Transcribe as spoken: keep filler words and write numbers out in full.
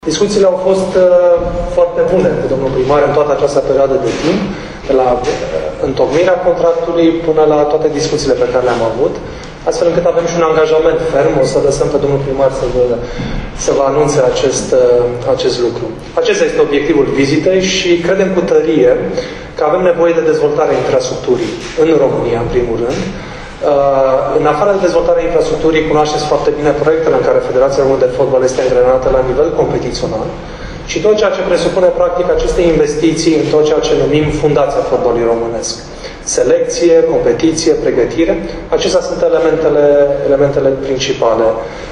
Discuțiile au fost uh, foarte bune cu domnul primar în toată această perioadă de timp, de la uh, întocmirea contractului până la toate discuțiile pe care le-am avut, astfel încât avem și un angajament ferm. O să lăsăm pe domnul primar să vă, să vă anunțe acest, uh, acest lucru. Acesta este obiectivul vizitei și credem cu tărie că avem nevoie de dezvoltarea infrastructurii în România, în primul rând. Uh, în afară de dezvoltarea infrastructurii, cunoașteți foarte bine proiectele în care Federația Română de Fotbal este angrenată la nivel competițional și tot ceea ce presupune practic aceste investiții în tot ceea ce numim Fundația Fotbalului Românesc. Selecție, competiție, pregătire, acestea sunt elementele, elementele principale.